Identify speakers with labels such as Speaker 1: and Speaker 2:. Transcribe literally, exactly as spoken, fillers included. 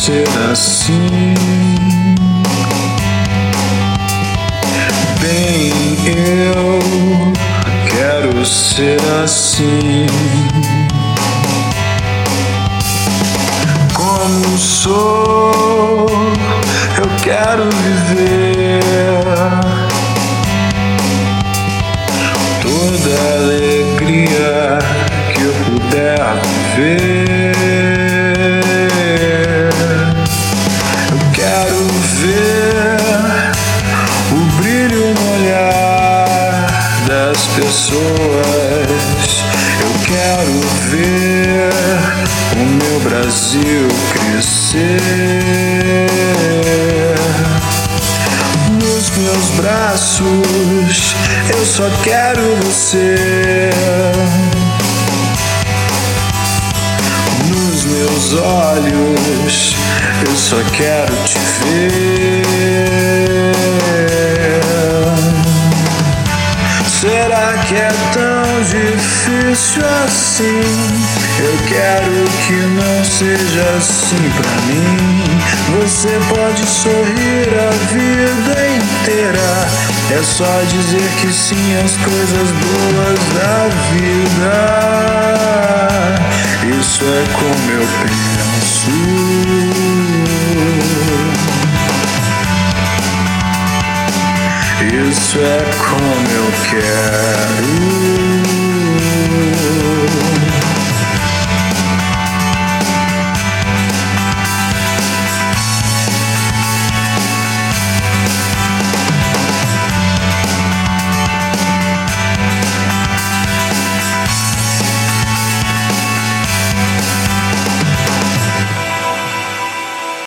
Speaker 1: ser assim. Bem, eu quero ser assim. Como sou, eu quero viver toda a alegria que eu puder viver. Eu quero ver o brilho no olhar das pessoas. Eu quero ver o meu Brasil crescer. Nos meus braços eu só quero você. Nos meus olhos eu só quero te ver. Será que é tão difícil assim? Eu quero que não seja assim pra mim. Você pode sorrir a vida inteira. É só dizer que sim às coisas boas da vida. Isso é como eu penso. Isso é como eu quero.